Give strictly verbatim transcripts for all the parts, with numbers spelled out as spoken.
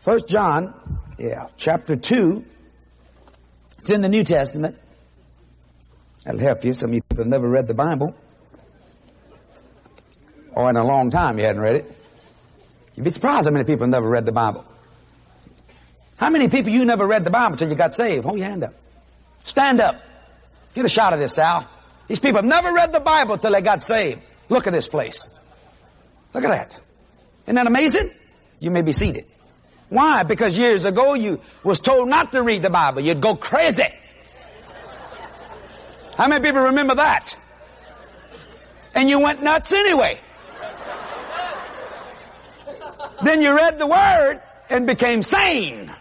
First John, yeah, chapter two. It's in the New Testament. That'll help you. Some of you people have never read the Bible. Or in a long time you hadn't read it. You'd be surprised how many people have never read the Bible. How many people you never read the Bible until you got saved? Hold your hand up. Stand up. Get a shot of this, Sal. These people have never read the Bible until they got saved. Look at this place. Look at that. Isn't that amazing? You may be seated. Why? Because years ago you was told not to read the Bible. You'd go crazy. How many people remember that? And you went nuts anyway. Then you read the Word and became sane.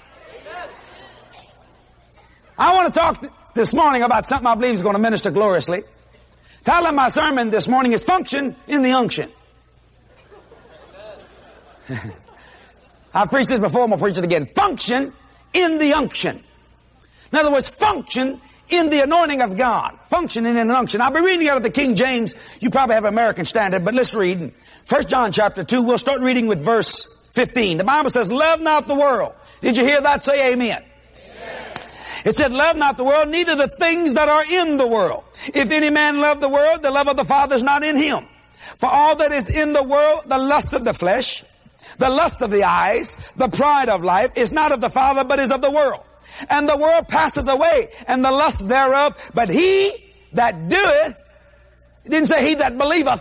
I want to talk th- this morning about something I believe is going to minister gloriously. The title of my sermon this morning is Function in the Unction. I've preached this before, I'm going to preach it again. Function in the unction. In other words, function in the anointing of God. Function in an unction. I'll be reading out of the King James. You probably have American Standard, but let's read. First John chapter two, we'll start reading with verse fifteen. The Bible says, love not the world. Did you hear that? Say amen. Amen. It said, love not the world, neither the things that are in the world. If any man love the world, the love of the Father is not in him. For all that is in the world, the lust of the flesh, the lust of the eyes, the pride of life, is not of the Father, but is of the world. And the world passeth away, and the lust thereof. But he that doeth, it didn't say he that believeth.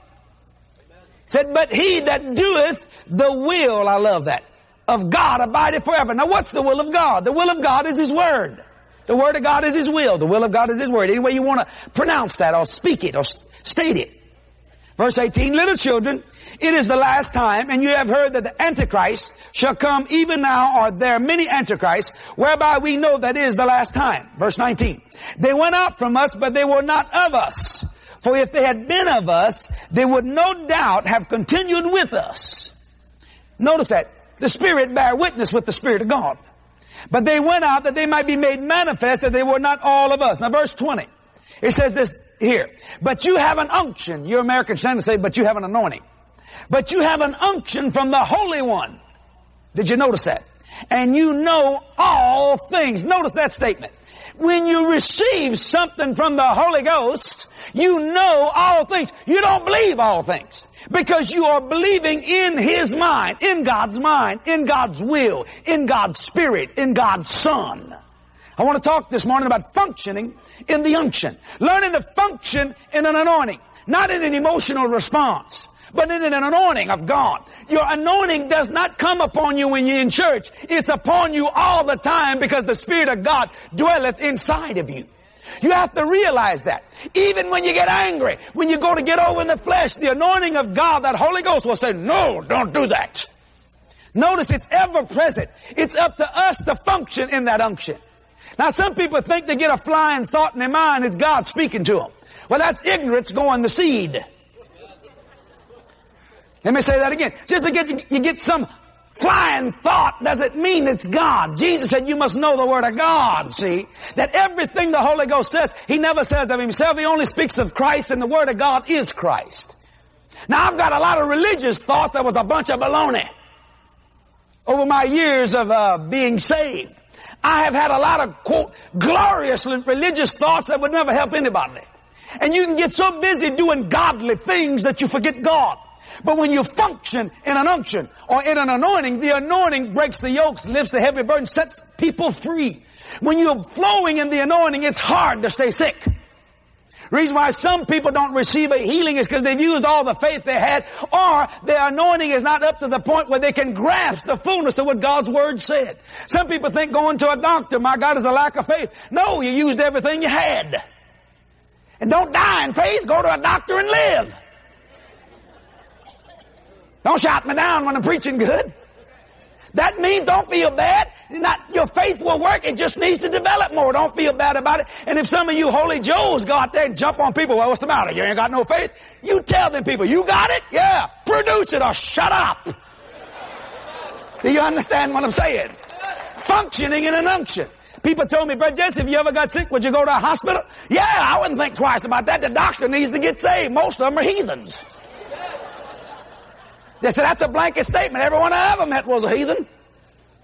It said, but he that doeth the will, I love that, of God abideth forever. Now what's the will of God? The will of God is His Word. The Word of God is His will. The will of God is His Word. Any way you want to pronounce that or speak it or state it. Verse eighteen, little children, it is the last time, and you have heard that the Antichrist shall come even now, or there are many Antichrists, whereby we know that it is the last time. Verse nineteen, they went out from us, but they were not of us. For if they had been of us, they would no doubt have continued with us. Notice that. The Spirit bear witness with the Spirit of God. But they went out that they might be made manifest that they were not all of us. Now verse twenty, it says this here. But you have an unction. Your American Standard say, but you have an anointing. But you have an unction from the Holy One. Did you notice that? And you know all things. Notice that statement. When you receive something from the Holy Ghost, you know all things. You don't believe all things. Because you are believing in His mind, in God's mind, in God's will, in God's Spirit, in God's Son. I want to talk this morning about functioning in the unction. Learning to function in an anointing. Not in an emotional response, but in an anointing of God. Your anointing does not come upon you when you're in church. It's upon you all the time because the Spirit of God dwelleth inside of you. You have to realize that. Even when you get angry, when you go to get over in the flesh, the anointing of God, that Holy Ghost will say, no, don't do that. Notice it's ever present. It's up to us to function in that unction. Now some people think they get a flying thought in their mind, it's God speaking to them. Well, that's ignorance going the seed. Let me say that again. Just because you, you get some flying thought doesn't mean it's God. Jesus said you must know the Word of God, see? That everything the Holy Ghost says, He never says of Himself. He only speaks of Christ, and the Word of God is Christ. Now I've got a lot of religious thoughts that was a bunch of baloney. Over my years of uh, being saved, I have had a lot of, quote, glorious religious thoughts that would never help anybody. And you can get so busy doing godly things that you forget God. But when you function in an unction or in an anointing, the anointing breaks the yokes, lifts the heavy burden, sets people free. When you're flowing in the anointing, it's hard to stay sick. The reason why some people don't receive a healing is because they've used all the faith they had, or their anointing is not up to the point where they can grasp the fullness of what God's Word said. Some people think going to a doctor, my God, is a lack of faith. No, you used everything you had. And don't die in faith, go to a doctor and live. Don't shout me down when I'm preaching good. That means don't feel bad. Not, your faith will work. It just needs to develop more. Don't feel bad about it. And if some of you holy Joes go out there and jump on people, well, what's the matter? You ain't got no faith? You tell them people, you got it? Yeah. Produce it or shut up. Do you understand what I'm saying? Functioning in an unction. People told me, Brother Jesse, if you ever got sick, would you go to a hospital? Yeah, I wouldn't think twice about that. The doctor needs to get saved. Most of them are heathens. They said, that's a blanket statement. Everyone I ever met was a heathen.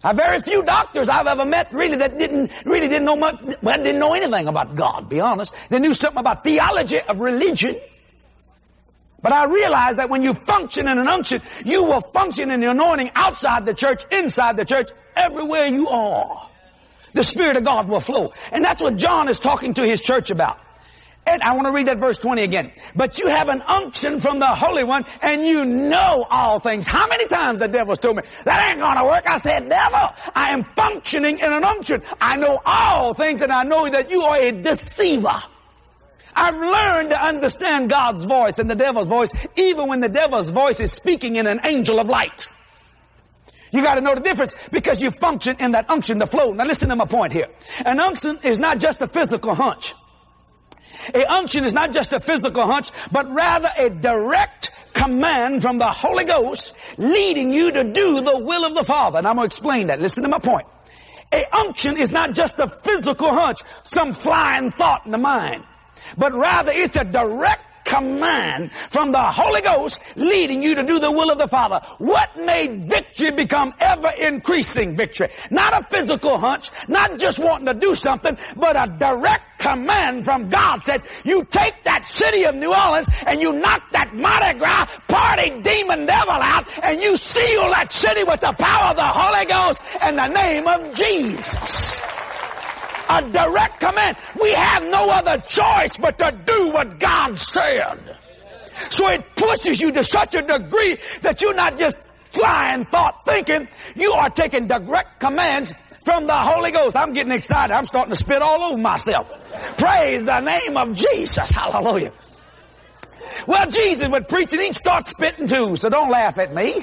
Uh, very few doctors I've ever met really that didn't, really didn't know much, well, didn't know anything about God, be honest. They knew something about theology of religion. But I realize that when you function in an unction, you will function in the anointing outside the church, inside the church, everywhere you are. The Spirit of God will flow. And that's what John is talking to his church about. And I want to read that verse twenty again. But you have an unction from the Holy One, and you know all things. How many times the devil's told me, that ain't gonna work? I said, devil, I am functioning in an unction. I know all things, and I know that you are a deceiver. I've learned to understand God's voice and the devil's voice, even when the devil's voice is speaking in an angel of light. You got to know the difference because you function in that unction, the flow. Now listen to my point here. An unction is not just a physical hunch. A unction is not just a physical hunch, but rather a direct command from the Holy Ghost leading you to do the will of the Father. And I'm going to explain that. Listen to my point. A unction is not just a physical hunch, some flying thought in the mind, but rather it's a direct command from the Holy Ghost leading you to do the will of the Father. What made victory become ever increasing victory? Not a physical hunch, not just wanting to do something, but a direct command from God said, you take that city of New Orleans and you knock that Mardi Gras party demon devil out and you seal that city with the power of the Holy Ghost and the name of Jesus. A direct command. We have no other choice but to do what God said. So it pushes you to such a degree that you're not just flying thought thinking. You are taking direct commands from the Holy Ghost. I'm getting excited. I'm starting to spit all over myself. Praise the name of Jesus. Hallelujah. Well, Jesus would preach and he'd start spitting too, so don't laugh at me.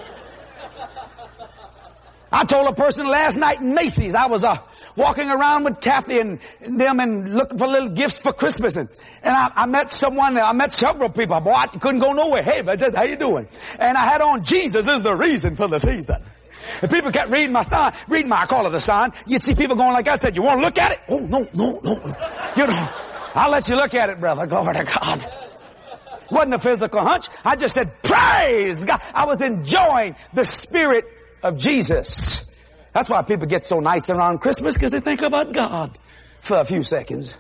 I told a person last night in Macy's, I was uh, walking around with Kathy and them and looking for little gifts for Christmas. And, and I, I met someone, I met several people. Boy, I couldn't go nowhere. Hey, but just, how you doing? And I had on, Jesus is the reason for the season. And people kept reading my sign, reading my, I call it a sign. You'd see people going like I said, you want to look at it? Oh, no, no, no. You know, I'll let you look at it, brother. Glory to God. Wasn't a physical hunch. I just said, praise God. I was enjoying the Spirit of Jesus. That's why people get so nice around Christmas, because they think about God for a few seconds.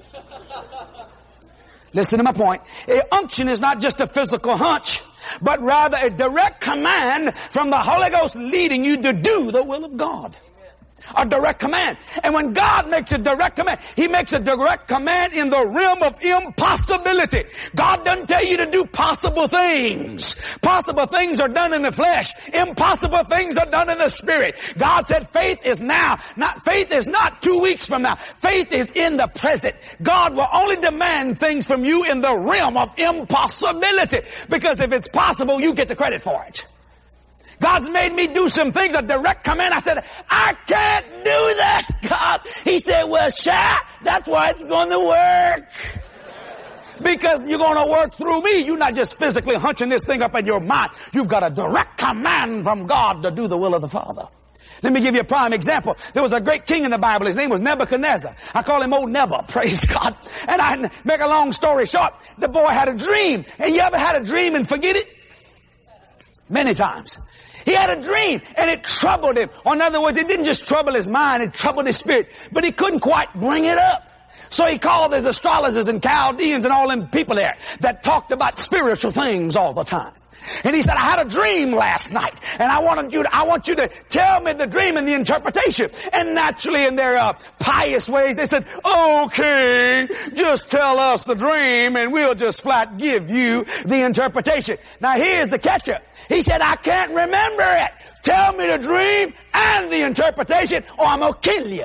Listen to my point. A unction is not just a physical hunch, but rather a direct command from the Holy Ghost leading you to do the will of God. A direct command. And when God makes a direct command, He makes a direct command in the realm of impossibility. God doesn't tell you to do possible things. Possible things are done in the flesh. Impossible things are done in the Spirit. God said faith is now. Not, faith is not two weeks from now. Faith is in the present. God will only demand things from you in the realm of impossibility. Because if it's possible, you get the credit for it. God's made me do some things, a direct command. I said, I can't do that, God. He said, well, shy, that's why it's going to work. Because you're going to work through me. You're not just physically hunching this thing up in your mind. You've got a direct command from God to do the will of the Father. Let me give you a prime example. There was a great king in the Bible. His name was Nebuchadnezzar. I call him Old Never. Praise God. And I make a long story short. The boy had a dream. And you ever had a dream and forget it? Many times. He had a dream and it troubled him. Or in other words, it didn't just trouble his mind, it troubled his spirit. But he couldn't quite bring it up. So he called his astrologers and Chaldeans and all them people there that talked about spiritual things all the time. And he said, I had a dream last night and I wanted you to, I want you to tell me the dream and the interpretation. And naturally in their uh, pious ways, they said, okay, just tell us the dream and we'll just flat give you the interpretation. Now here's the catcher. He said, I can't remember it. Tell me the dream and the interpretation or I'm going to kill you.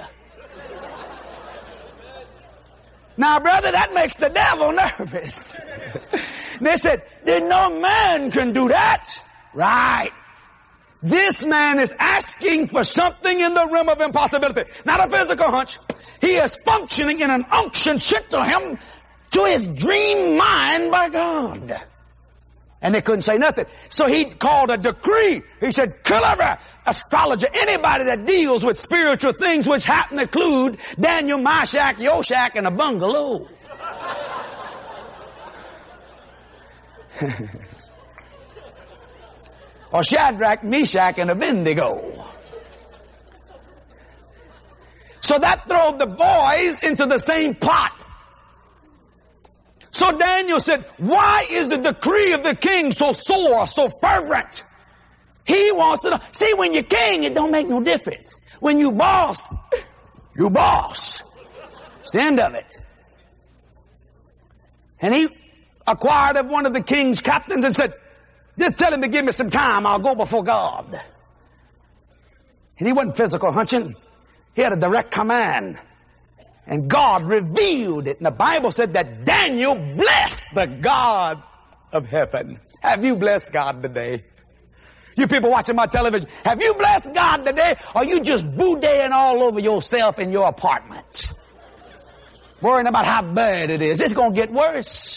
Now, brother, that makes the devil nervous. They said, then no man can do that. Right. This man is asking for something in the realm of impossibility. Not a physical hunch. He is functioning in an unction sent to him to his dream mind by God. And they couldn't say nothing. So he called a decree. He said, kill every astrologer, anybody that deals with spiritual things, which happen to include Daniel, Meshach, Yoshak, and a bungalow. Or Shadrach, Meshach, and Abednego. So that threw the boys into the same pot. So Daniel said, why is the decree of the king so sore, so fervent? He wants to know. See, when you're king, it don't make no difference. When you boss, you boss. It's the end of it. And he acquired of one of the king's captains and said, just tell him to give me some time. I'll go before God. And he wasn't physical hunching. He had a direct command. And God revealed it. And the Bible said that Daniel blessed the God of heaven. Have you blessed God today? You people watching my television, have you blessed God today? Or are you just boudéing all over yourself in your apartment? Worrying about how bad it is. It's going to get worse.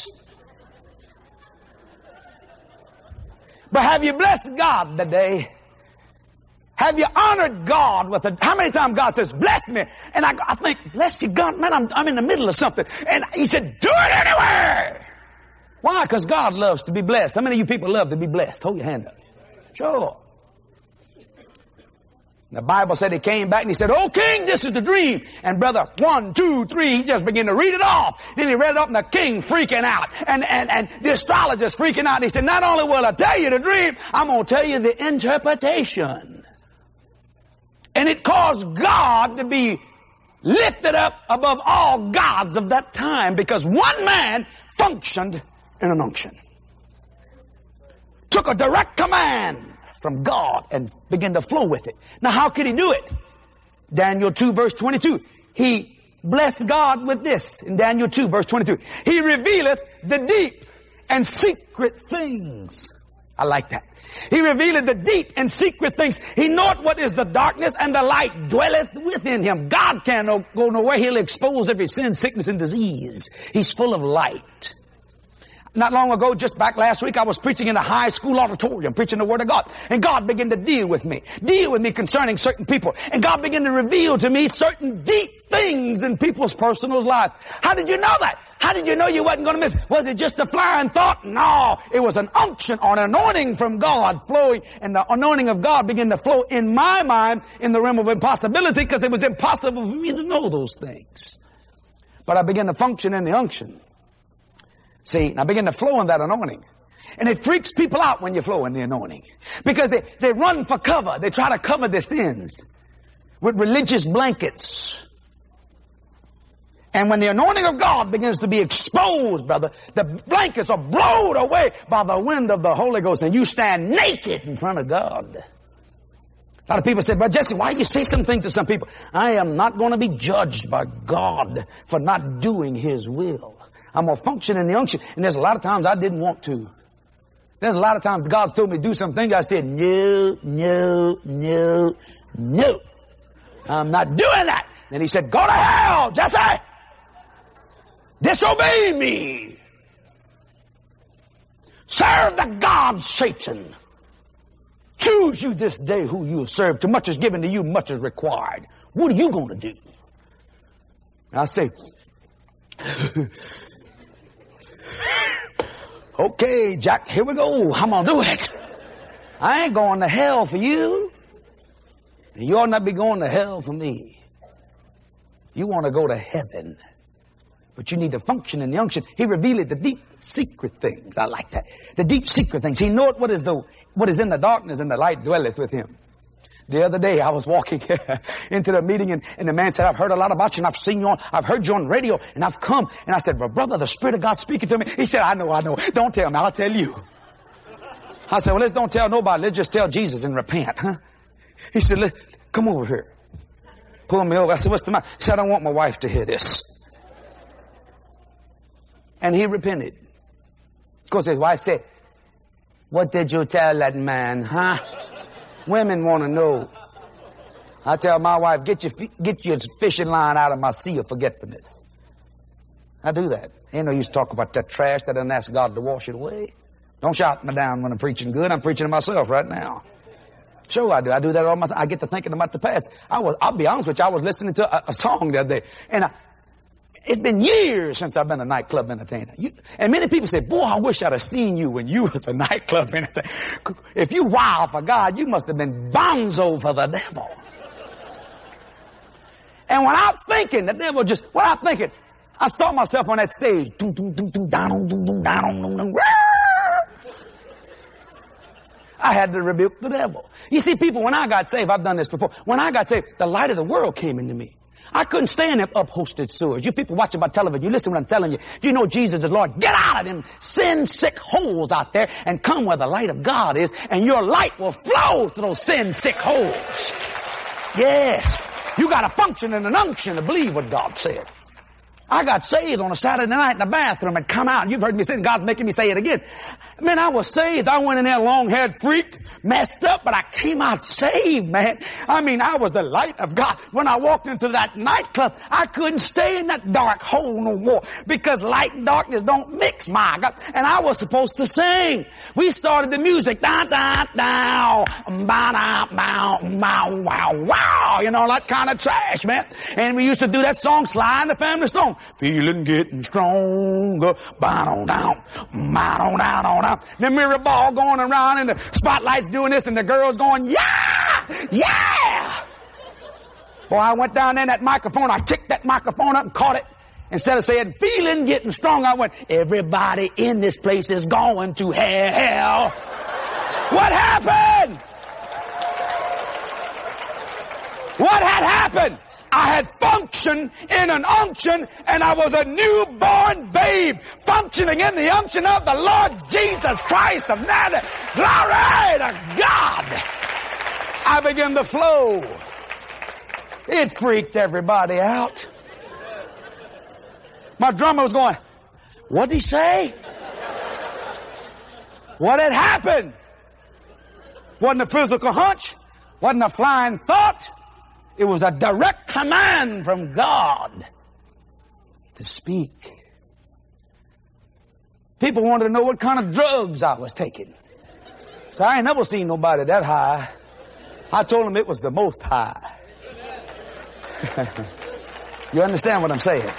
But have you blessed God today? Have you honored God with a, how many times God says, bless me? And I, I think, bless you, God, man, I'm, I'm in the middle of something. And he said, do it anyway. Why? Because God loves to be blessed. How many of you people love to be blessed? Hold your hand up. Sure. The Bible said he came back and he said, oh king, this is the dream. And brother, one, two, three, he just began to read it off. Then he read it off and the king freaking out. And, and, and the astrologer's freaking out. And he said, not only will I tell you the dream, I'm going to tell you the interpretation. And it caused God to be lifted up above all gods of that time because one man functioned in an unction. Took a direct command from God and began to flow with it. Now how could he do it? Daniel two verse twenty-two. He blessed God with this in Daniel two verse twenty-two. He revealeth the deep and secret things. I like that. He revealeth the deep and secret things. He knoweth what is the darkness, and the light dwelleth within him. God can't go nowhere. He'll expose every sin, sickness, and disease. He's full of light. Not long ago, just back last week, I was preaching in a high school auditorium, preaching the Word of God. And God began to deal with me, deal with me concerning certain people. And God began to reveal to me certain deep things in people's personal lives. How did you know that? How did you know you wasn't going to miss? Was it just a flying thought? No, it was an unction or an anointing from God flowing, and the anointing of God began to flow in my mind in the realm of impossibility because it was impossible for me to know those things. But I began to function in the unction. See, and I begin to flow in that anointing. And it freaks people out when you flow in the anointing. Because they, they run for cover. They try to cover their sins with religious blankets. And when the anointing of God begins to be exposed, brother, the blankets are blown away by the wind of the Holy Ghost, and you stand naked in front of God. A lot of people say, but Jesse, why you say some things to some people? I am not going to be judged by God for not doing His will. I'm going to function in the unction. And there's a lot of times I didn't want to. There's a lot of times God's told me to do some things. I said, no, no, no, no. I'm not doing that. Then He said, go to hell, Jesse. Disobey me. Serve the God, Satan. Choose you this day who you will serve. Too much is given to you, much is required. What are you going to do? And I say, okay, Jack, here we go. I'm going to do it. I ain't going to hell for you. And you ought not be going to hell for me. You want to go to heaven. But you need to function in the unction. He revealed the deep secret things. I like that. The deep secret things. He knoweth what is the, what is in the darkness, and the light dwelleth with Him. The other day I was walking into the meeting, and, and the man said, I've heard a lot about you, and I've seen you on, I've heard you on radio, and I've come. And I said, well, brother, the Spirit of God speaking to me. He said, I know, I know. Don't tell me. I'll tell you. I said, well, let's don't tell nobody. Let's just tell Jesus and repent. Huh? He said, Let, come over here. Pull me over. I said, what's the matter? He said, I don't want my wife to hear this. And he repented. Because his wife said, what did you tell that man, huh? Women want to know. I tell my wife, get your, get your fishing line out of my sea of forgetfulness. I do that. Ain't no use to talk about that trash that I didn't ask God to wash it away. Don't shout me down when I'm preaching good. I'm preaching to myself right now. Sure I do. I do that all myself. I get to thinking about the past. I was, I'll be honest with you, I was listening to a, a song the other day, and I, it's been years since I've been a nightclub entertainer. You, and many people say, boy, I wish I'd have seen you when you was a nightclub entertainer. If you wild for God, you must have been bonzo for the devil. And when I'm thinking, the devil just, when I'm thinking, I saw myself on that stage. Doom, doom, doom, doom, down, doom, doom, down, doom, doom, I had to rebuke the devil. You see, people, when I got saved, I've done this before. When I got saved, the light of the world came into me. I couldn't stand them upholstered sewers. You people watching by television, you listen to what I'm telling you. If you know Jesus is Lord, get out of them sin-sick holes out there and come where the light of God is, and your light will flow through those sin-sick holes. Yes. You got to function in an unction to believe what God said. I got saved on a Saturday night in the bathroom and come out. You've heard me say it. God's making me say it again. Man, I was saved. I went in there long-haired freak, messed up, but I came out saved, man. I mean, I was the light of God. When I walked into that nightclub, I couldn't stay in that dark hole no more because light and darkness don't mix, my God. And I was supposed to sing. We started the music. Da, da, da, ba, da, bow, bow, wow, wow. You know, that kind of trash, man. And we used to do that song, Sly and the Family Stone. Feeling getting stronger. Ba-dum, down, ba-dum, down, down, down. The mirror ball going around and the spotlight's doing this and the girls going, yeah, yeah. Boy, I went down there in that microphone. I kicked that microphone up and caught it. Instead of saying, feeling getting strong, I went, everybody in this place is going to hell. What happened? What had happened? I had functioned in an unction, and I was a newborn babe functioning in the unction of the Lord Jesus Christ of Nazareth. Glory to God. I began to flow. It freaked everybody out. My drummer was going, what did he say? What had happened? Wasn't a physical hunch. Wasn't a flying thought. It was a direct command from God to speak. People wanted to know what kind of drugs I was taking. So I ain't never seen nobody that high. I told them it was the most high. You understand what I'm saying?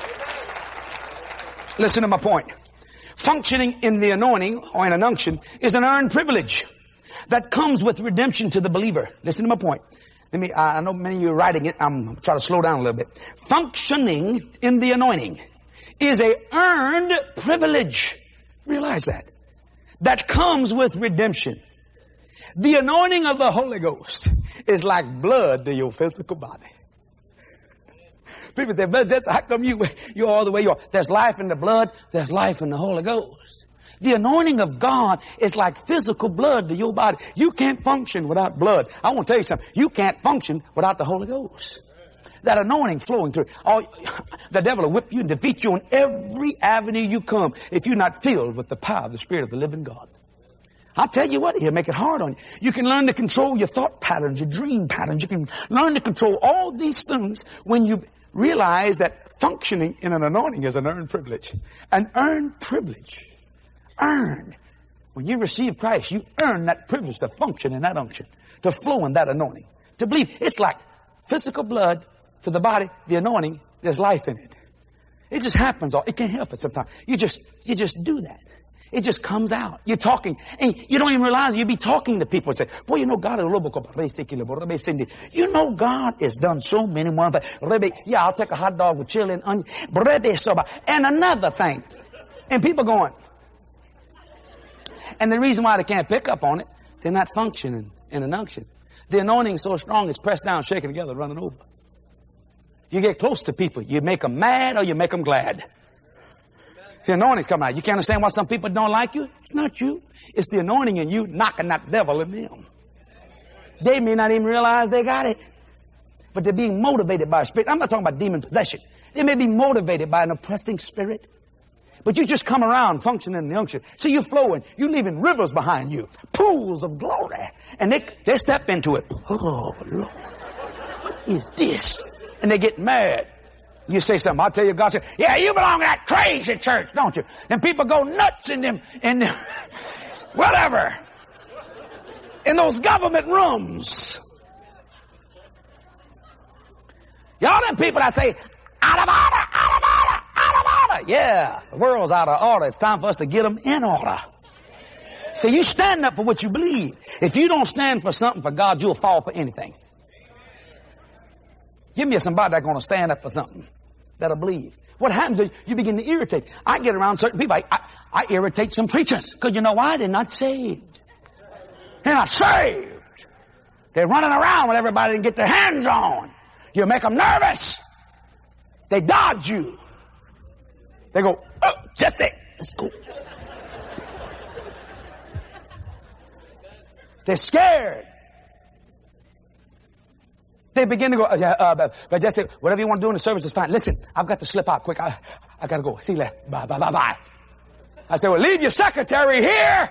Listen to my point. Functioning in the anointing or in an unction is an earned privilege that comes with redemption to the believer. Listen to my point. Let me, I know many of you are writing it. I'm trying to slow down a little bit. Functioning in the anointing is a earned privilege. Realize that. That comes with redemption. The anointing of the Holy Ghost is like blood to your physical body. People say, but that's how come you, you're all the way you are. There's life in the blood. There's life in the Holy Ghost. The anointing of God is like physical blood to your body. You can't function without blood. I want to tell you something. You can't function without the Holy Ghost. That anointing flowing through. All, the devil will whip you and defeat you on every avenue you come if you're not filled with the power of the Spirit of the living God. I'll tell you what, he'll make it hard on you. You can learn to control your thought patterns, your dream patterns. You can learn to control all these things when you realize that functioning in an anointing is an earned privilege. An earned privilege. Earned. When you receive Christ, you earn that privilege to function in that unction, to flow in that anointing, to believe. It's like physical blood to the body, the anointing, there's life in it. It just happens. It can't help it sometimes. You just, you just do that. It just comes out. You're talking, and you don't even realize it. You be talking to people and say, boy, you know God is, you know God has done so many more things. Yeah, I'll take a hot dog with chili and onion. And another thing. And people going, and the reason why they can't pick up on it, they're not functioning in an unction. The anointing is so strong, it's pressed down, shaken together, running over. You get close to people, you make them mad or you make them glad. The anointing's coming out. You can't understand why some people don't like you? It's not you. It's the anointing in you knocking that devil in them. They may not even realize they got it, but they're being motivated by a spirit. I'm not talking about demon possession. They may be motivated by an oppressing spirit. But you just come around functioning in the unction. See, you're flowing. You're leaving rivers behind you. Pools of glory. And they, they step into it. Oh, Lord. What is this? And they get mad. You say something. I'll tell you, God said, yeah, you belong to that crazy church, don't you? And people go nuts in them, in them, whatever. In those government rooms. Y'all them people that say, out of order, out of order, out of order. Yeah, the world's out of order. It's time for us to get them in order. So you stand up for what you believe. If you don't stand for something for God, you'll fall for anything. Give me somebody that's going to stand up for something. That'll believe. What happens is you begin to irritate. I get around certain people. I, I, I irritate some preachers. Because you know why? They're not saved. They're not saved. They're running around with everybody and get their hands on. You make them nervous. They dodge you. They go, oh, Jesse, let's go. They're scared. They begin to go, uh, uh, but Jesse, whatever you want to do in the service is fine. Listen, I've got to slip out quick. I, I got to go. See you later. Bye, bye, bye, bye. I say, well, leave your secretary here.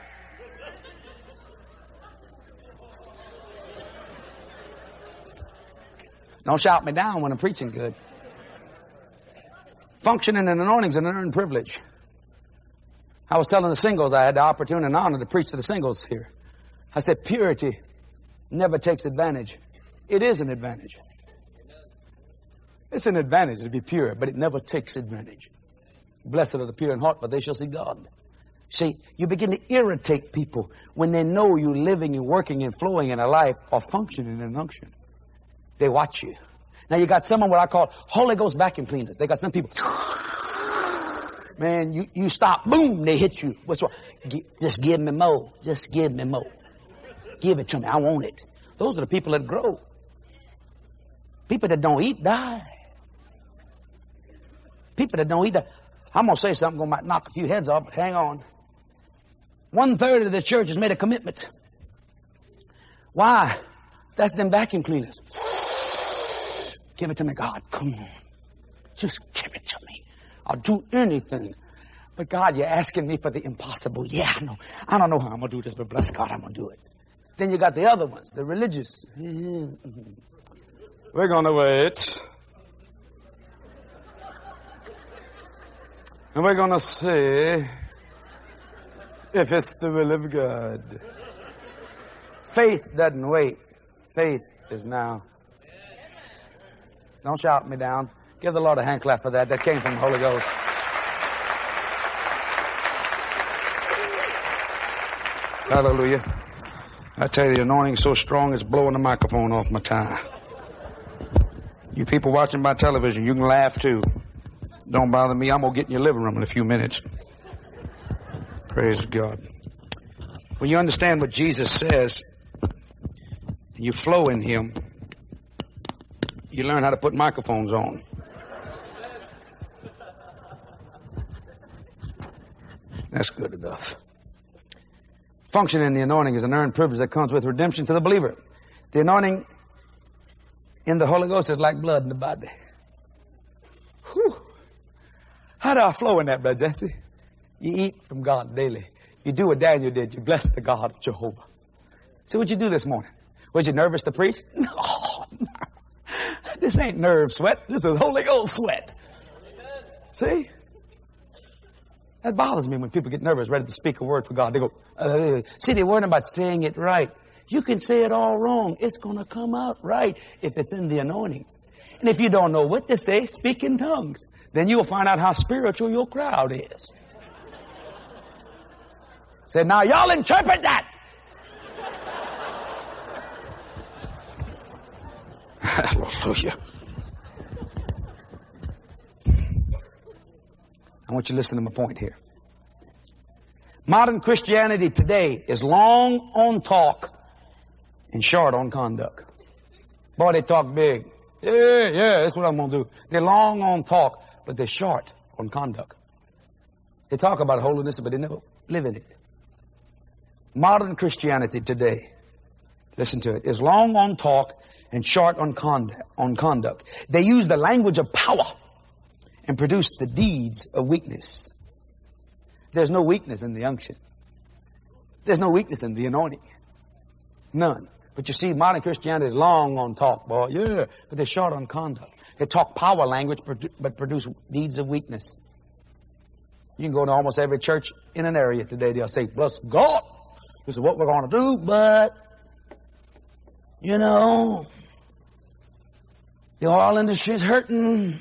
Don't shout me down when I'm preaching good. Functioning in anointing is an earned privilege. I was telling the singles, I had the opportunity and honor to preach to the singles here. I said, purity never takes advantage. It is an advantage. It's an advantage to be pure, but it never takes advantage. Blessed are the pure in heart, for they shall see God. See, you begin to irritate people when they know you're living and working and flowing in a life or functioning in an unction. They watch you. Now you got some of what I call Holy Ghost vacuum cleaners. They got some people, man, you, you stop, boom, they hit you. What's wrong? G- just give me more. Just give me more. Give it to me. I want it. Those are the people that grow. People that don't eat die. People that don't eat die. I'm going to say something going to knock a few heads off, but hang on. One third of the church has made a commitment. Why? That's them vacuum cleaners. Give it to me, God. Come on. Just give it to me. I'll do anything. But God, you're asking me for the impossible. Yeah, I know. I don't know how I'm going to do this, but bless God, I'm going to do it. Then you got the other ones, the religious. We're going to wait. And we're going to see if it's the will of God. Faith doesn't wait. Faith is now. Don't shout me down. Give the Lord a hand clap for that. That came from the Holy Ghost. Hallelujah. I tell you, the anointing is so strong it's blowing the microphone off my tie. You people watching by television, you can laugh too. Don't bother me. I'm going to get in your living room in a few minutes. Praise God. When you understand what Jesus says, you flow in Him, you learn how to put microphones on. That's good enough. Function in the anointing is an earned privilege that comes with redemption to the believer. The anointing in the Holy Ghost is like blood in the body. Whew. How do I flow in that blood, Jesse? You eat from God daily. You do what Daniel did. You bless the God of Jehovah. See what you do this morning. Was you nervous to preach? No, no. This ain't nerve sweat. This is Holy Ghost sweat. See? That bothers me when people get nervous, ready to speak a word for God. They go, uh, see, they're worrying about saying it right. You can say it all wrong. It's going to come out right if it's in the anointing. And if you don't know what to say, speak in tongues. Then you'll find out how spiritual your crowd is. Say, now y'all interpret that. Hallelujah. I want you to listen to my point here. Modern Christianity today is long on talk and short on conduct. Boy, they talk big. Yeah, yeah, that's what I'm going to do. They're long on talk, but they're short on conduct. They talk about holiness, but they never live in it. Modern Christianity today, listen to it, is long on talk and short on conduct. On conduct. They use the language of power and produce the deeds of weakness. There's no weakness in the unction. There's no weakness in the anointing. None. But you see, modern Christianity is long on talk, boy. Yeah, but they're short on conduct. They talk power language, but produce deeds of weakness. You can go to almost every church in an area today. They'll say, bless God, this is what we're going to do, but, you know, the oil industry is hurting.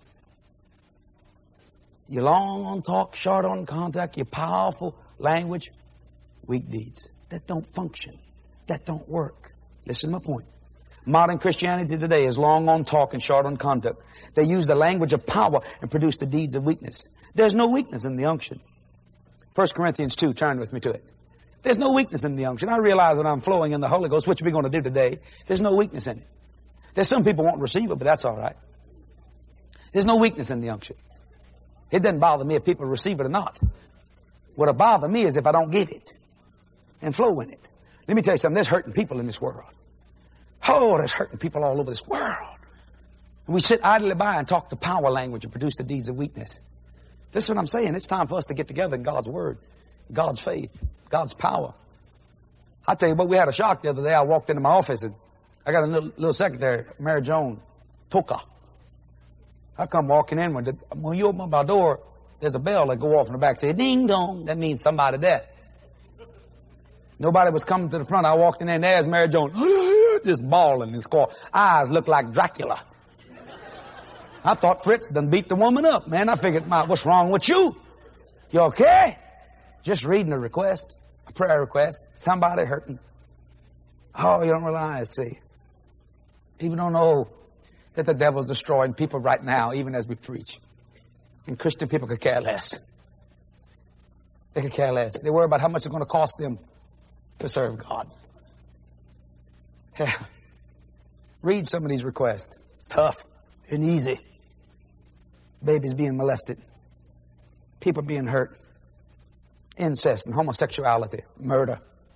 You're long on talk, short on contact, you're powerful language, weak deeds. That don't function. That don't work. Listen to my point. Modern Christianity today is long on talk and short on conduct. They use the language of power and produce the deeds of weakness. There's no weakness in the unction. First Corinthians two, turn with me to it. There's no weakness in the unction. I realize when I'm flowing in the Holy Ghost, which we're going to do today, there's no weakness in it. There's some people won't receive it, but that's all right. There's no weakness in the unction. It doesn't bother me if people receive it or not. What'll bother me is if I don't get it and flow in it. Let me tell you something. There's hurting people in this world. Oh, there's hurting people all over this world. And we sit idly by and talk the power language and produce the deeds of weakness. This is what I'm saying. It's time for us to get together in God's Word, God's faith, God's power. I tell you what, we had a shock the other day. I walked into my office and I got a little, little secretary, Mary Joan Toka. I come walking in. When, the, when you open my door, there's a bell that go off in the back. Say, ding dong. That means somebody dead. Nobody was coming to the front. I walked in there and there's Mary Joan. Just bawling and squall. Eyes look like Dracula. I thought Fritz done beat the woman up, man. I figured, what's wrong with you? You okay? Just reading a request, a prayer request. Somebody hurting. Oh, you don't realize, see. People don't know that the devil's destroying people right now, even as we preach. And Christian people could care less. They could care less. They worry about how much it's going to cost them to serve God. Yeah. Read some of these requests. It's tough and easy. Babies being molested. People being hurt. Incest and homosexuality. Murder.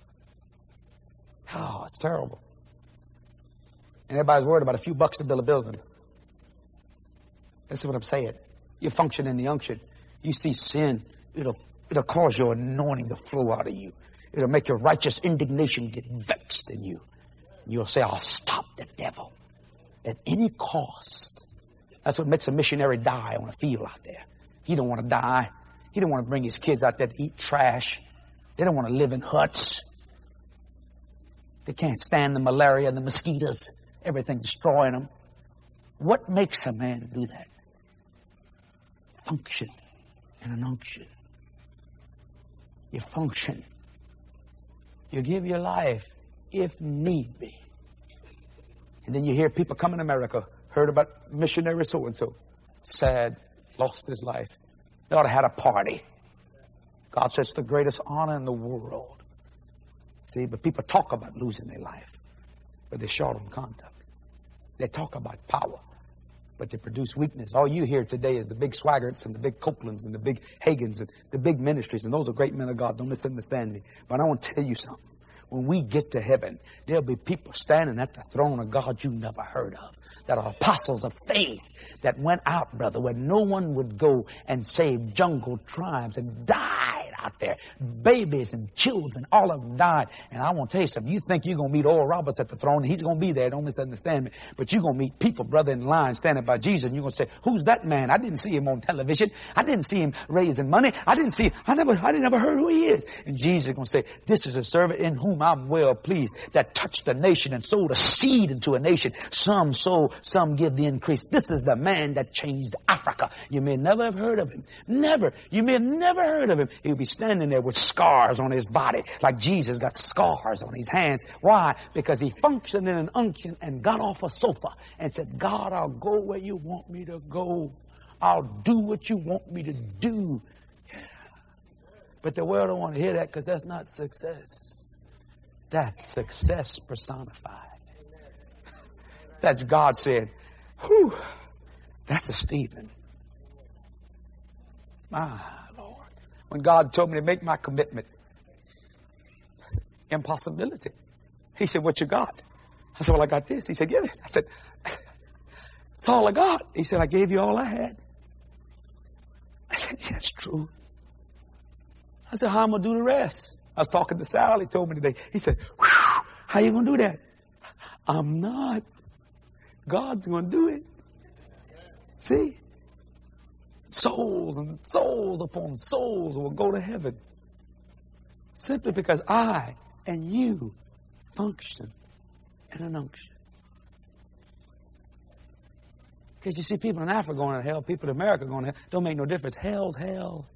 Oh, it's terrible. And everybody's worried about a few bucks to build a building. This is what I'm saying. You function in the unction. You see sin. It'll, it'll cause your anointing to flow out of you. It'll make your righteous indignation get vexed in you. You'll say, I'll stop the devil at any cost. That's what makes a missionary die on a field out there. He don't want to die. He don't want to bring his kids out there to eat trash. They don't want to live in huts. They can't stand the malaria and the mosquitoes. Everything destroying them. What makes a man do that? Function and an unction. You function. You give your life if need be. And then you hear people come in America, heard about missionary so-and-so. Sad, lost his life. They ought to have had a party. God says it's the greatest honor in the world. See, but people talk about losing their life, but they're short on conduct. They talk about power, but they produce weakness. All you hear today is the big Swaggarts and the big Copelands and the big Hagins and the big ministries, and those are great men of God. Don't misunderstand me. But I want to tell you something. When we get to heaven, there'll be people standing at the throne of God you never heard of, that are apostles of faith that went out, brother, where no one would go and save jungle tribes and died out there. Babies and children, all of them died. And I want to tell you something. You think you're going to meet Oral Roberts at the throne, and he's going to be there. Don't misunderstand me. But you're going to meet people, brother, in line standing by Jesus, and you're going to say, who's that man? I didn't see him on television. I didn't see him raising money. I didn't see him. I never, I didn't ever heard who he is. And Jesus is going to say, this is a servant in whom I'm well pleased, that touched a nation and sowed a seed into a nation. Some sow, some give the increase. This is the man that changed Africa. You may never have heard of him. Never. You may have never heard of him. He'll be standing there with scars on his body, like Jesus got scars on his hands. Why? Because he functioned in an unction and got off a sofa and said, God, I'll go where you want me to go. I'll do what you want me to do. Yeah. But the world don't want to hear that, because that's not success. That's success personified. That's God saying, whew, that's a Stephen. My Lord. When God told me to make my commitment, impossibility. He said, what you got? I said, well, I got this. He said, give it. I said, it's all I got. He said, I gave you all I had. I said, yeah, it's true. I said, how am I going to do the rest? I was talking to Sal. He told me today. He said, how you going to do that? I'm not. God's going to do it. See? Souls and souls upon souls will go to heaven. Simply because I and you function in an unction. Because you see people in Africa going to hell, people in America going to hell. Don't make no difference. Hell's hell.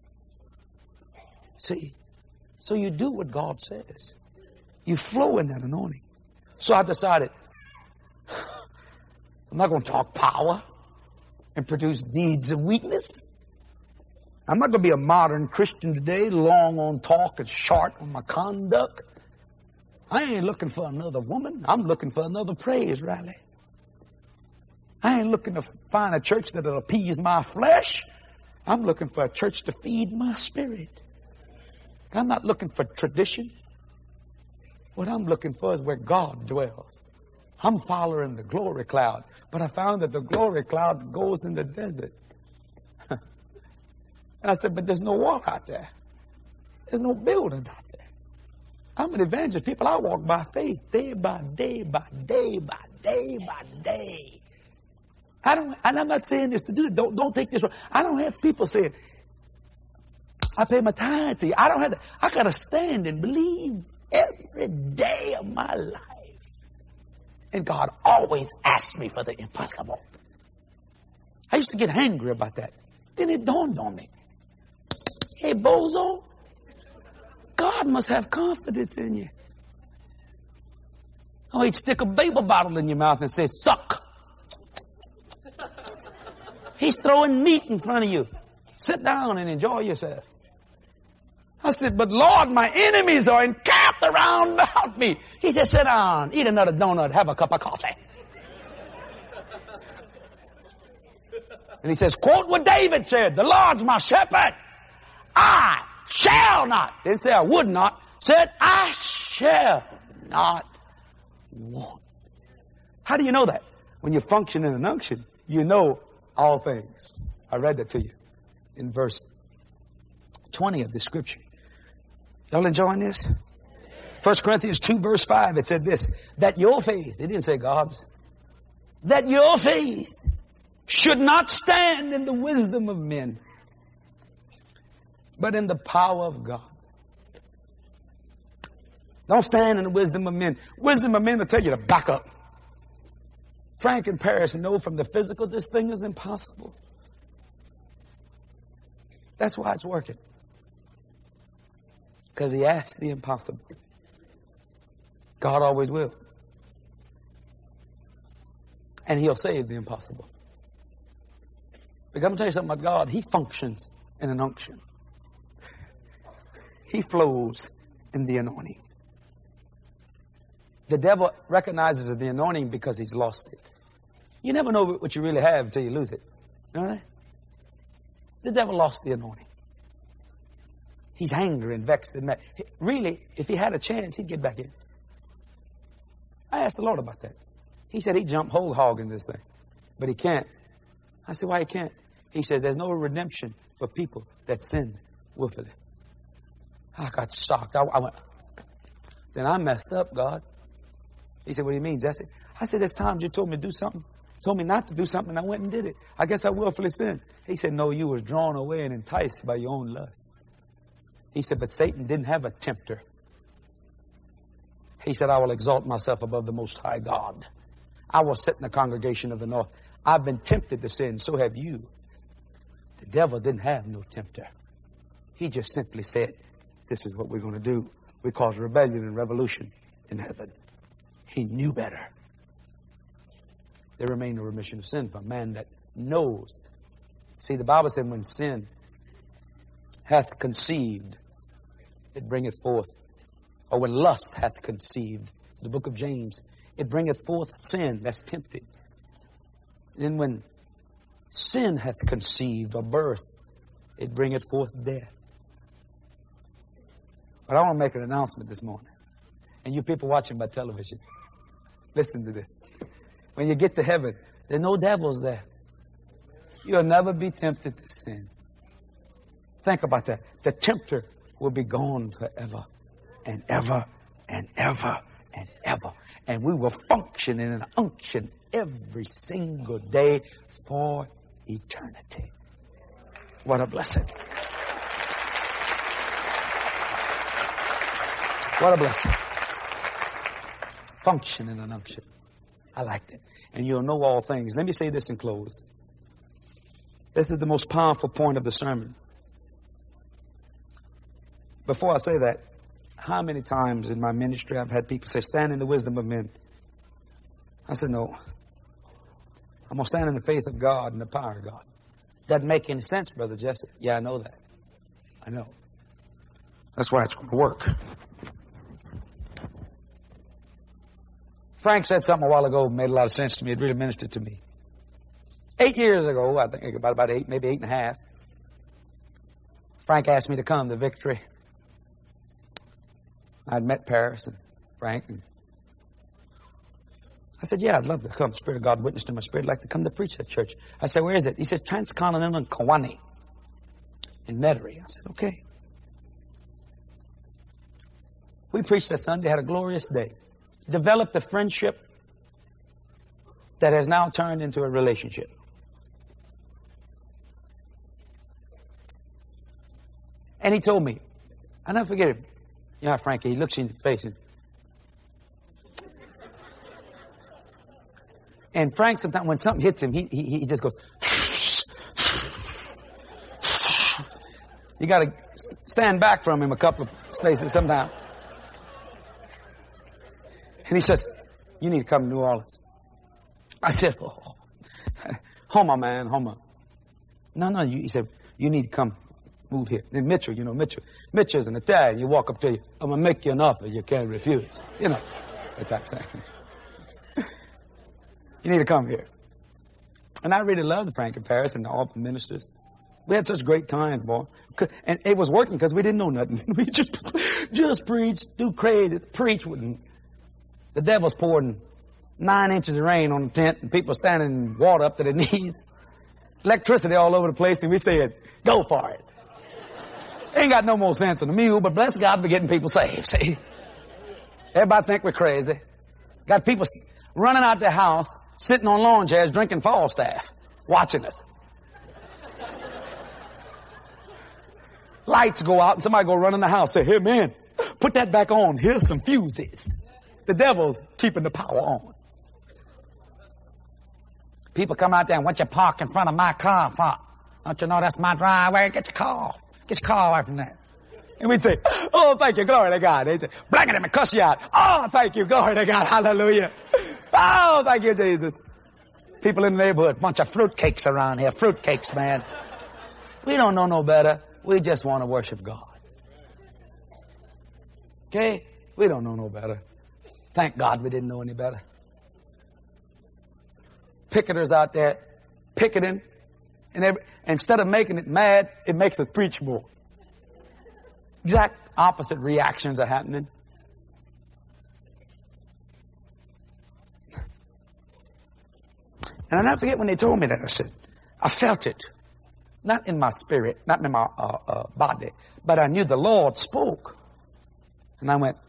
See? So you do what God says. You flow in that anointing. So I decided, I'm not going to talk power and produce deeds of weakness. I'm not going to be a modern Christian today, long on talk and short on my conduct. I ain't looking for another woman. I'm looking for another praise rally. I ain't looking to find a church that'll appease my flesh. I'm looking for a church to feed my spirit. I'm not looking for tradition. What I'm looking for is where God dwells. I'm following the glory cloud, but I found that the glory cloud goes in the desert. And I said, but there's no water out there. There's no buildings out there. I'm an evangelist. People, I walk by faith day by day by day by day by day. I don't, and I'm not saying this to do it. Don't, don't take this wrong. I don't have people saying, I pay my tithe to you. I don't have that. I got to stand and believe every day of my life. And God always asks me for the impossible. I used to get angry about that. Then it dawned on me. Hey, bozo, God must have confidence in you. Oh, he'd stick a baby bottle in your mouth and say, suck. He's throwing meat in front of you. Sit down and enjoy yourself. I said, but Lord, my enemies are encamped around about me. He said, sit down, eat another donut, have a cup of coffee. And he says, quote what David said, the Lord's my shepherd. I shall not. Didn't say I would not. Said, I shall not want. How do you know that? When you function in an unction, you know all things. I read that to you in verse twenty of the scripture. Y'all enjoying this? First Corinthians two verse five, it said this, that your faith, it didn't say God's, that your faith should not stand in the wisdom of men, but in the power of God. Don't stand in the wisdom of men. Wisdom of men will tell you to back up. Frank and Paris know from the physical this thing is impossible. That's why it's working. Because he asked the impossible. God always will. And he'll save the impossible. But I'm going to tell you something about God. He functions in an unction. He flows in the anointing. The devil recognizes the anointing because he's lost it. You never know what you really have until you lose it. You know that? The devil lost the anointing. He's angry and vexed and mad. Really, if he had a chance, he'd get back in. I asked the Lord about that. He said he'd jump whole hog in this thing. But he can't. I said, why he can't? He said, there's no redemption for people that sin willfully. I got shocked. I, I went, then I messed up, God. He said, what do you mean, Jesse? I said, there's times you told me to do something. Told me not to do something, and I went and did it. I guess I willfully sinned. He said, no, you was drawn away and enticed by your own lust. He said, but Satan didn't have a tempter. He said, I will exalt myself above the Most High God. I will sit in the congregation of the north. I've been tempted to sin, so have you. The devil didn't have no tempter. He just simply said, this is what we're going to do. We cause rebellion and revolution in heaven. He knew better. There remained no remission of sin for a man that knows. See, the Bible said when sin hath conceived, it bringeth forth. Or when lust hath conceived, it's the book of James, it bringeth forth sin, that's tempted. And then when sin hath conceived, or birth, it bringeth forth death. But I want to make an announcement this morning. And you people watching by television, listen to this. When you get to heaven, there are no devils there. You'll never be tempted to sin. Think about that. The tempter will be gone forever and ever and ever and ever. And we will function in an unction every single day for eternity. What a blessing. What a blessing. Function in an unction. I liked it. And you'll know all things. Let me say this in close. This is the most powerful point of the sermon. Before I say that, how many times in my ministry I've had people say, stand in the wisdom of men. I said, no. I'm going to stand in the faith of God and the power of God. Doesn't make any sense, Brother Jesse. Yeah, I know that. I know. That's why it's going to work. Frank said something a while ago that made a lot of sense to me. It really ministered to me. Eight years ago, I think about about eight, maybe eight and a half, Frank asked me to come to Victory. I'd met Paris and Frank. And I said, yeah, I'd love to come. The Spirit of God witnessed in my spirit. I'd like to come to preach at church. I said, where is it? He said, Transcontinental in Kewanee in Metairie. I said, okay. We preached that Sunday, had a glorious day. Developed a friendship that has now turned into a relationship. And he told me, I'll never forget it. You know, Frankie, he looks you in the face. And, and Frank, sometimes when something hits him, he, he, he just goes, you got to stand back from him a couple of spaces sometimes. And he says, you need to come to New Orleans. I said, oh, Homer, man, Homer. No, no, you, he said, you need to come move here. Then Mitchell, you know, Mitchell. Mitchell's an Italian. You walk up to you, I'm going to make you an offer you can't refuse. You know, that type of thing. You need to come here. And I really loved Frank and Paris and all the ministers. We had such great times, boy. And it was working because we didn't know nothing. We just, just preach, do crazy, preach with the devil's pouring nine inches of rain on the tent and people standing in water up to their knees. Electricity all over the place, and we said, go for it. Ain't got no more sense in the mule, but bless God, we're getting people saved, see? Everybody think we're crazy. Got people running out their house, sitting on lawn chairs, drinking Falstaff, watching us. Lights go out, and somebody go run in the house, say, hey, man, put that back on. Here's some fuses. The devil's keeping the power on. People come out there and want you to park in front of my car for. Don't you know that's my driveway? Get your car. Get your car away from that. And we'd say, oh, thank you, glory to God. They'd say, blanket him and cuss you out. Oh, thank you, glory to God, hallelujah. Oh, thank you, Jesus. People in the neighborhood, bunch of fruitcakes around here. Fruitcakes, man. We don't know no better. We just want to worship God. Okay? We don't know no better. Thank God we didn't know any better. Picketers out there picketing, and every, instead of making it mad, it makes us preach more. Exact opposite reactions are happening. And I'll never forget when they told me that. I said, I felt it. Not in my spirit, not in my uh, uh, body, but I knew the Lord spoke. And I went,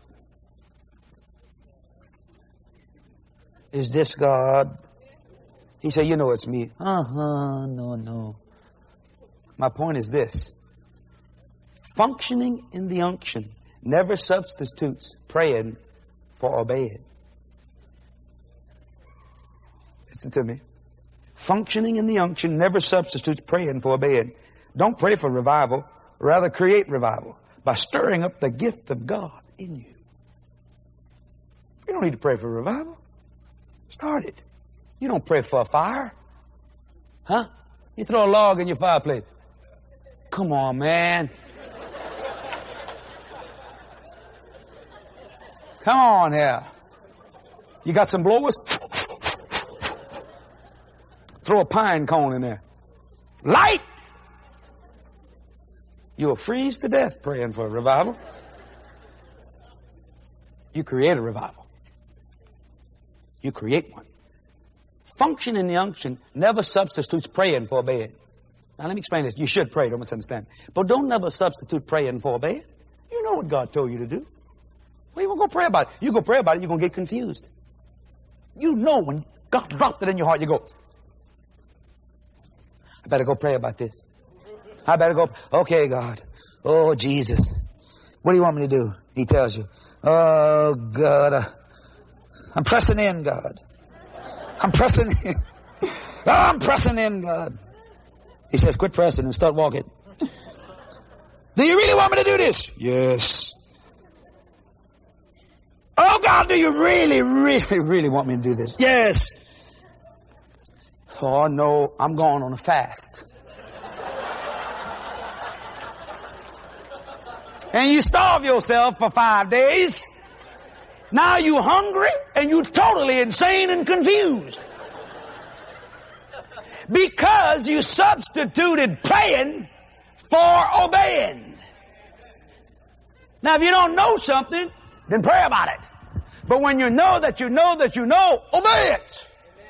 is this God? He said, you know it's me. Uh-huh, no, no. My point is this. Functioning in the unction never substitutes praying for obeying. Listen to me. Functioning in the unction never substitutes praying for obeying. Don't pray for revival. Rather create revival by stirring up the gift of God in you. You don't need to pray for revival. Start it. You don't pray for a fire. Huh? You throw a log in your fireplace. Come on, man. Come on here. You got some blowers? Throw a pine cone in there. Light! You'll freeze to death praying for a revival. You create a revival. You create one. Function in the unction never substitutes praying for obeying. Now let me explain this. You should pray, don't misunderstand. But don't never substitute praying for obeying. You know what God told you to do. Well, you won't go pray about it. You go pray about it, you're going to get confused. You know when God dropped it in your heart, you go, I better go pray about this. I better go, okay, God. Oh, Jesus. What do you want me to do? He tells you, oh, God. Uh, I'm pressing in, God. I'm pressing in. Oh, I'm pressing in, God. He says, quit pressing and start walking. Do you really want me to do this? Yes. Oh, God, do you really, really, really want me to do this? Yes. Oh no, I'm going on a fast. And you starve yourself for five days. Now you're hungry and you're totally insane and confused. Because you substituted praying for obeying. Now if you don't know something, then pray about it. But when you know that you know that you know, obey it.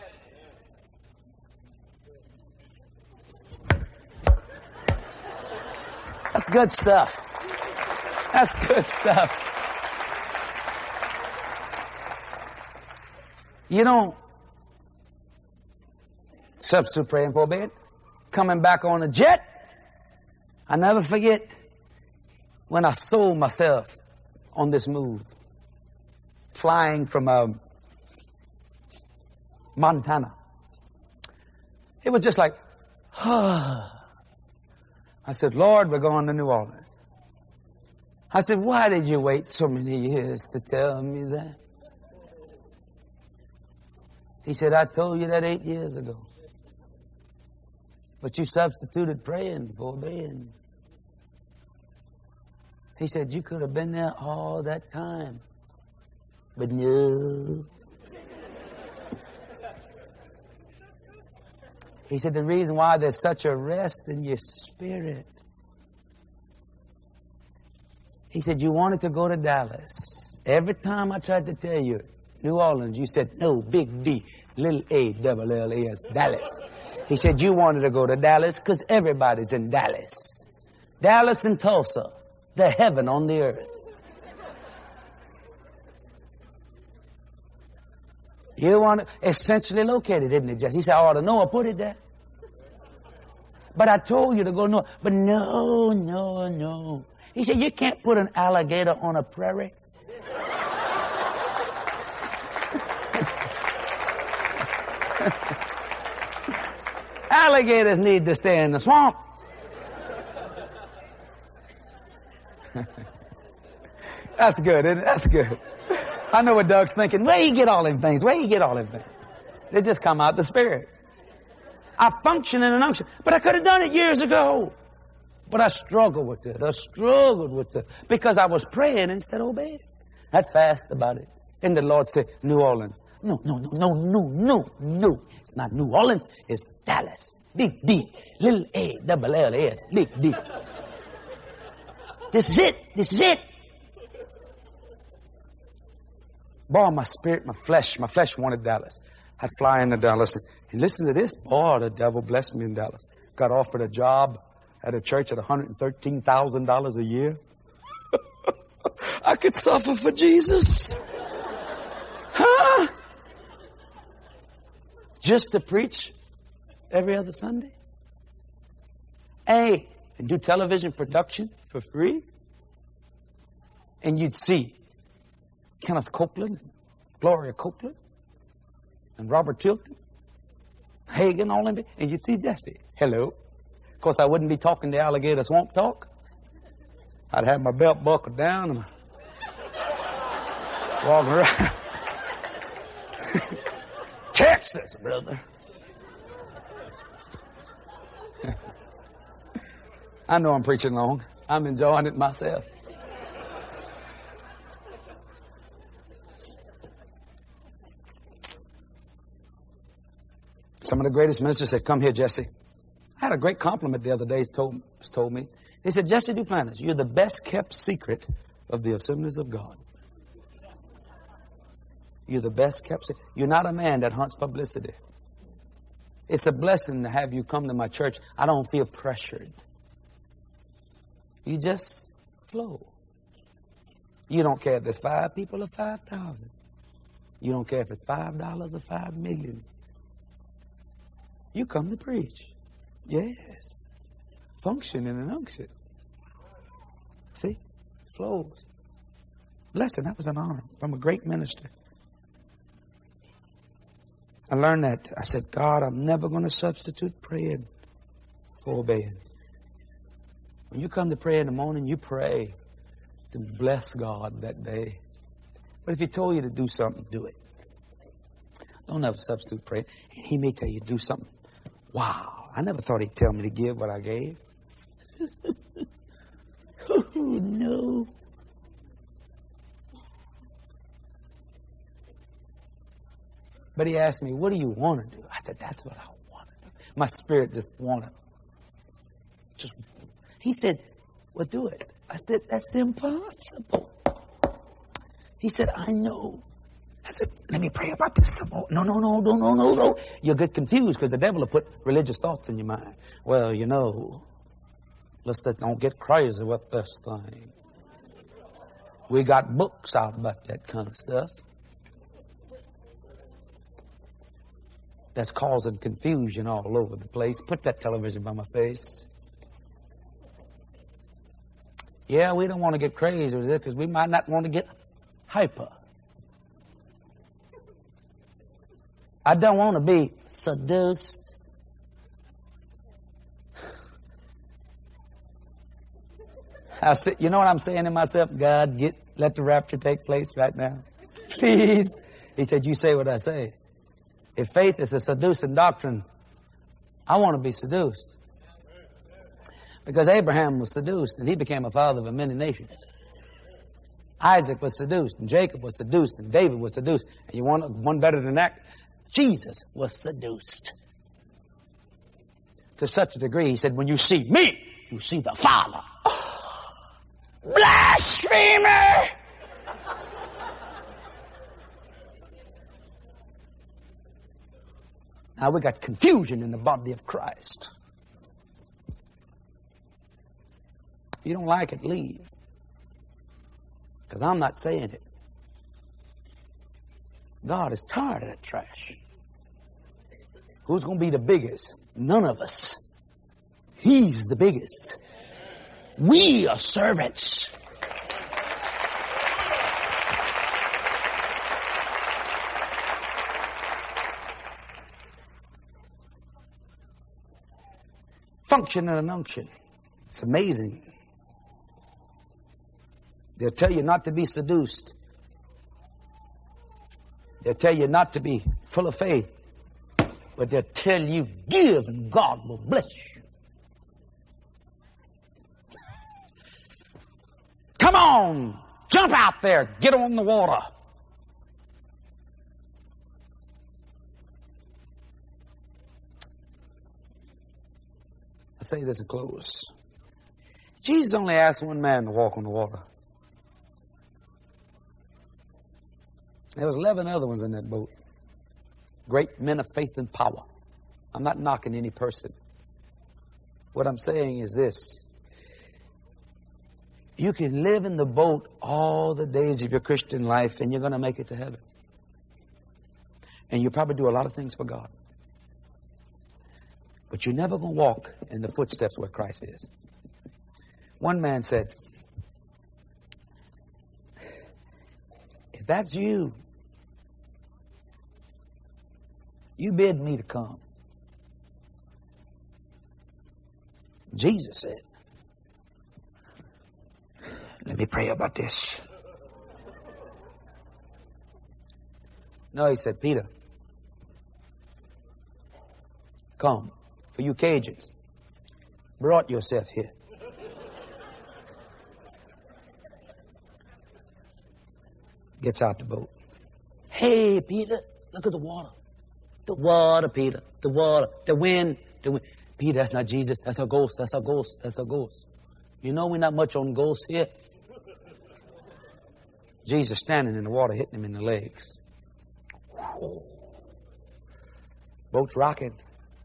That's good stuff. That's good stuff. You don't substitute praying for obeying. Coming back on a jet, I never forget when I sold myself on this move. Flying from uh, Montana. It was just like, ah. I said, Lord, we're going to New Orleans. I said, why did you wait so many years to tell me that? He said, I told you that eight years ago. But you substituted praying for obeying. He said, you could have been there all that time. But no. He said, the reason why there's such a rest in your spirit. He said, you wanted to go to Dallas. Every time I tried to tell you, New Orleans, you said, no, big D, little A, double L A S, Dallas. He said, you wanted to go to Dallas because everybody's in Dallas. Dallas and Tulsa, the heaven on the earth. You want it essentially located, isn't it, Jesse? He said, I ought to know I put it there. But I told you to go north. But no, no, no. He said, you can't put an alligator on a prairie. Alligators need to stay in the swamp. That's good, isn't it? That's good. I know what Doug's thinking. Where you get all them things? Where you get all them things? They just come out the Spirit. I function in an unction. But I could have done it years ago. But I struggled with it. I struggled with it. Because I was praying instead of obeying. I'd fast about it. And the Lord said, New Orleans. No, no, no, no, no, no, no. It's not New Orleans. It's Dallas. Big D. Little A, double L S. Big D. This is it. This is it. Boy, my spirit, my flesh, my flesh wanted Dallas. I'd fly into Dallas. And listen to this. Boy, the devil blessed me in Dallas. Got offered a job at a church at one hundred thirteen thousand dollars a year. I could suffer for Jesus. Huh? Just to preach every other Sunday? Hey, and do television production for free? And you'd see Kenneth Copeland, Gloria Copeland, and Robert Tilton, Hagen, all them, and you'd see Jesse. Hello. Of course, I wouldn't be talking the alligator swamp talk. I'd have my belt buckled down and walking around. Texas, brother. I know I'm preaching long. I'm enjoying it myself. Some of the greatest ministers said, come here, Jesse. I had a great compliment the other day. He told, told me. He said, Jesse Duplantis, you're the best kept secret of the Assemblies of God. You're the best kept secret. You're not a man that hunts publicity. It's a blessing to have you come to my church. I don't feel pressured. You just flow. You don't care if it's five people or five thousand. You don't care if it's five dollars or five million. You come to preach. Yes. Function in an unction. See? Flows. Blessing. That was an honor from a great minister. I learned that. I said, God, I'm never going to substitute praying for obeying. When you come to pray in the morning, you pray to bless God that day. But if He told you to do something, do it. Don't ever substitute prayer. And he may tell you to do something. Wow. I never thought he'd tell me to give what I gave. Oh, no. But he asked me, what do you want to do? I said, that's what I want to do. My spirit just wanted. Just, he said, well, do it. I said, that's impossible. He said, I know. I said, let me pray about this some more. No, no, no, no, no, no, no. You'll get confused because the devil will put religious thoughts in your mind. Well, you know, let's don't get crazy with this thing. We got books out about that kind of stuff. That's causing confusion all over the place. Put that television by my face. Yeah, we don't want to get crazy with it because we might not want to get hyper. I don't want to be seduced. I say, you know what I'm saying to myself? God, get let the rapture take place right now. Please. He said, you say what I say. If faith is a seducing doctrine, I want to be seduced. Because Abraham was seduced and he became a father of many nations. Isaac was seduced and Jacob was seduced and David was seduced. And you want one better than that? Jesus was seduced. To such a degree, he said, when you see me, you see the Father. Blasphemer! Now we got confusion in the body of Christ. If you don't like it, leave. Because I'm not saying it. God is tired of that trash. Who's going to be the biggest? None of us. He's the biggest. We are servants. Function and an unction. It's amazing. They'll tell you not to be seduced. They'll tell you not to be full of faith. But they'll tell you give and God will bless you. Come on! Jump out there! Get on the water! I say this and close. Jesus only asked one man to walk on the water. There was eleven other ones in that boat. Great men of faith and power. I'm not knocking any person. What I'm saying is this. You can live in the boat all the days of your Christian life and you're going to make it to heaven. And you'll probably do a lot of things for God. But you're never going to walk in the footsteps where Christ is. One man said, if that's you, you bid me to come. Jesus said, let me pray about this. No, he said, Peter, come. For you Cajuns, brought yourself here. Gets out the boat. Hey, Peter, look at the water. The water, Peter. The water. The wind. The wind. Peter, that's not Jesus. That's a ghost. That's a ghost. That's a ghost. You know we're not much on ghosts here. Jesus standing in the water, hitting him in the legs. Whew. Boat's rocking.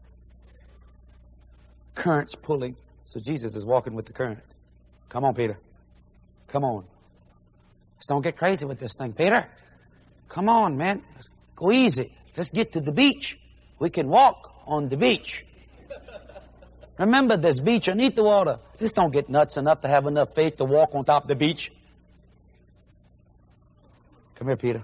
Current's pulling. So Jesus is walking with the current. Come on, Peter. Come on. Let's don't get crazy with this thing, Peter. Come on, man. Let's go easy. Let's get to the beach. We can walk on the beach. Remember, there's beach underneath the water. Just don't get nuts enough to have enough faith to walk on top of the beach. Come here, Peter.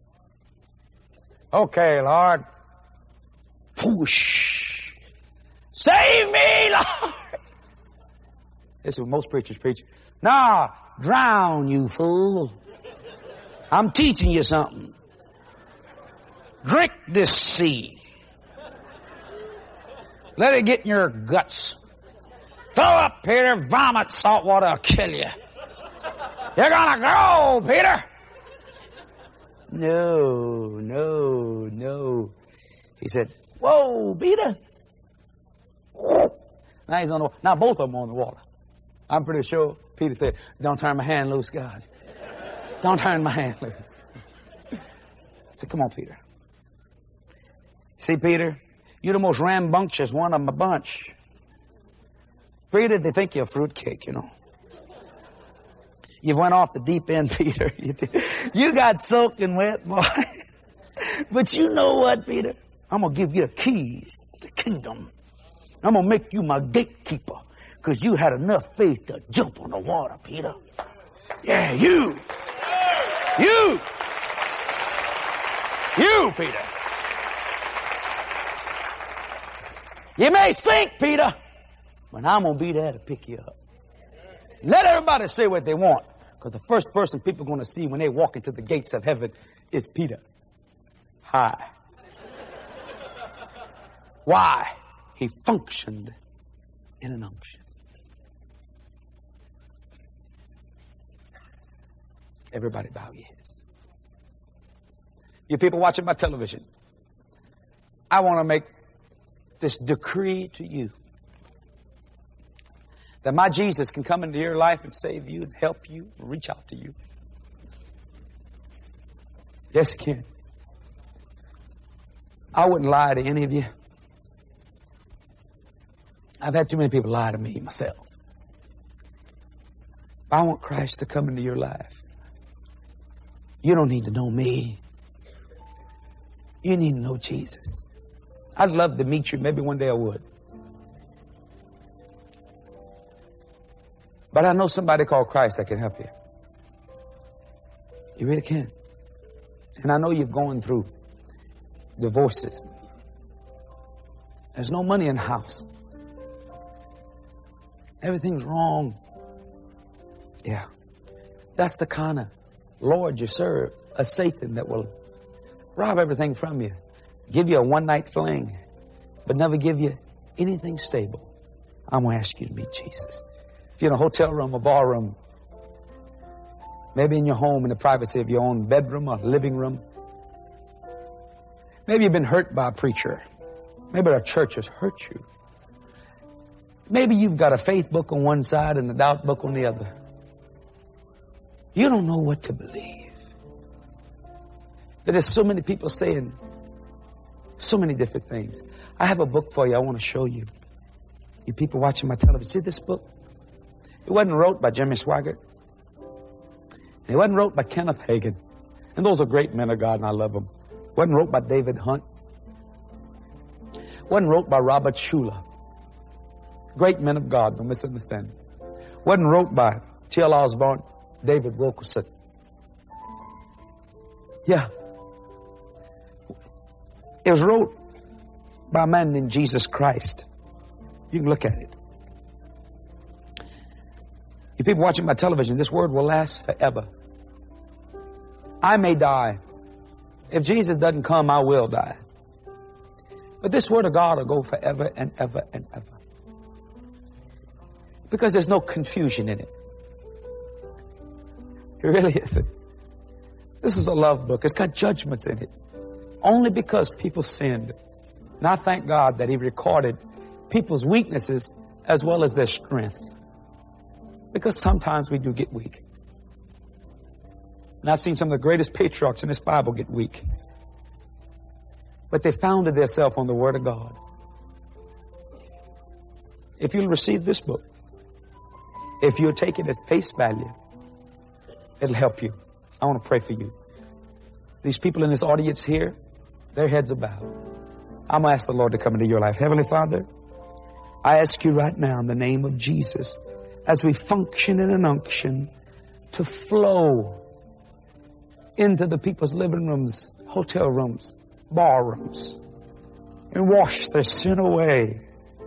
Okay, Lord. Whoosh. Save me, Lord. This is what most preachers preach. Nah, drown, you fool. I'm teaching you something. Drink this sea. Let it get in your guts. Throw up, Peter. Vomit. Salt water will kill you. You're gonna grow, Peter. No, no, no. He said, whoa, Peter. Now he's on the water. Now both of them on the water. I'm pretty sure Peter said, don't turn my hand loose, God. Don't turn my hand loose. I said, come on, Peter. See, Peter, you're the most rambunctious one of my bunch. Peter, they think you're a fruitcake, you know. You went off the deep end, Peter. You, you got soaking wet, boy. But you know what, Peter? I'm going to give you the keys to the kingdom. I'm going to make you my gatekeeper because you had enough faith to jump on the water, Peter. Yeah, you. You. You, Peter. You may sink, Peter, but I'm going to be there to pick you up. Let everybody say what they want, because the first person people are going to see when they walk into the gates of heaven is Peter. Hi. Why? He functioned in an unction. Everybody bow your heads. You people watching my television, I want to make this decree to you that my Jesus can come into your life and save you and help you and reach out to you. Yes, he can. I wouldn't lie to any of you. I've had too many people lie to me myself. I want Christ to come into your life. You don't need to know me. You need to know Jesus. I'd love to meet you. Maybe one day I would. But I know somebody called Christ that can help you. You really can. And I know you're going through divorces. There's no money in the house. Everything's wrong. Yeah. That's the kind of Lord you serve. A Satan that will rob everything from you. Give you a one-night fling. But never give you anything stable. I'm going to ask you to meet Jesus. If you're in a hotel room, a bar room, maybe in your home, in the privacy of your own bedroom or living room. Maybe you've been hurt by a preacher. Maybe the church has hurt you. Maybe you've got a faith book on one side and a doubt book on the other. You don't know what to believe. But there's so many people saying so many different things. I have a book for you I want to show you. You people watching my television, see this book? It wasn't wrote by Jimmy Swaggart. It wasn't wrote by Kenneth Hagin. And those are great men of God, and I love them. It wasn't wrote by David Hunt. It wasn't wrote by Robert Schuller. Great men of God, don't misunderstand. It wasn't wrote by T L Osborne, David Wilkerson. Yeah. It was wrote by a man named Jesus Christ. You can look at it. You people watching my television, this word will last forever. I may die. If Jesus doesn't come, I will die. But this word of God will go forever and ever and ever. Because there's no confusion in it. It really isn't. This is a love book. It's got judgments in it. Only because people sinned. And I thank God that He recorded people's weaknesses as well as their strength. Because sometimes we do get weak. And I've seen some of the greatest patriarchs in this Bible get weak. But they founded themselves on the Word of God. If you'll receive this book, if you'll take it at face value, it'll help you. I want to pray for you. These people in this audience here, their heads are bowed. I'm going to ask the Lord to come into your life. Heavenly Father, I ask you right now in the name of Jesus, as we function in an unction, to flow into the people's living rooms, hotel rooms, bar rooms, and wash their sin away.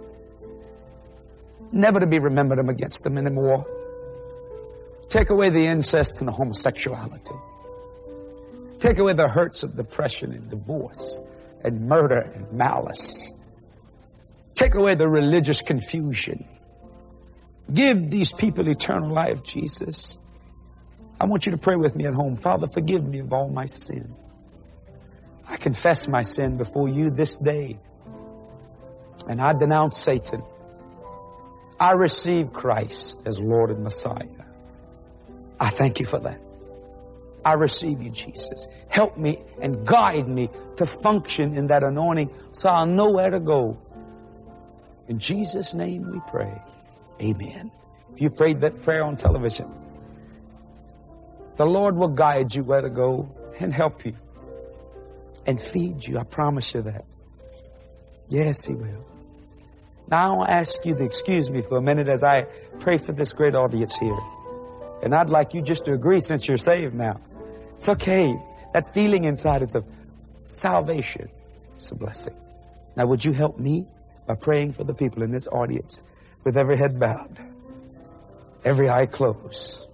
Never to be remembered them against them anymore. Take away the incest and the homosexuality. Take away the hurts of depression and divorce and murder and malice. Take away the religious confusion. Give these people eternal life, Jesus. I want you to pray with me at home. Father, forgive me of all my sin. I confess my sin before you this day. And I denounce Satan. I receive Christ as Lord and Messiah. I thank you for that. I receive you, Jesus. Help me and guide me to function in that anointing so I'll know where to go. In Jesus' name we pray. Amen. If you prayed that prayer on television, the Lord will guide you where to go and help you and feed you. I promise you that. Yes, He will. Now I'll ask you to excuse me for a minute as I pray for this great audience here. And I'd like you just to agree since you're saved now. It's okay. That feeling inside is of salvation. It's a blessing. Now would you help me by praying for the people in this audience with every head bowed, every eye closed?